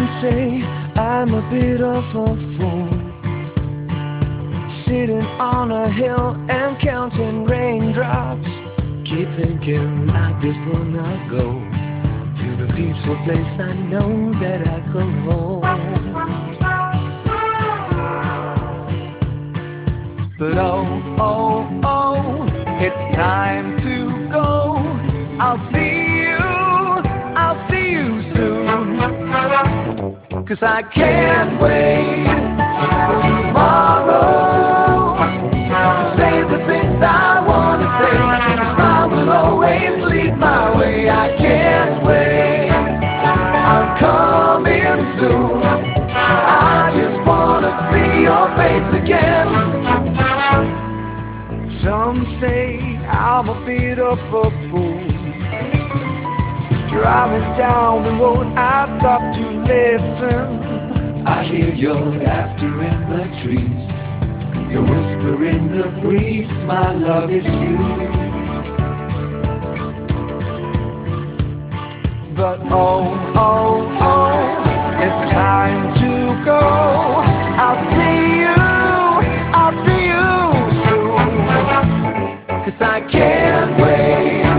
Some say I'm a bit of a fool, sitting on a hill and counting raindrops. Keep thinking like this will not go to the peaceful place I know that I call home. But oh, it's time to go. I'll see you soon. 'Cause I can't wait for tomorrow to say the things I wanna say. Your smile will always lead my way. I can't wait, I'm coming soon. I just wanna see your face again. Some say I'm a bit of a fool, driving down the road I stop to listen. I hear your laughter in the trees, your whisper in the breeze. My love is you. But oh, it's time to go. I'll see you soon. 'Cause I can't wait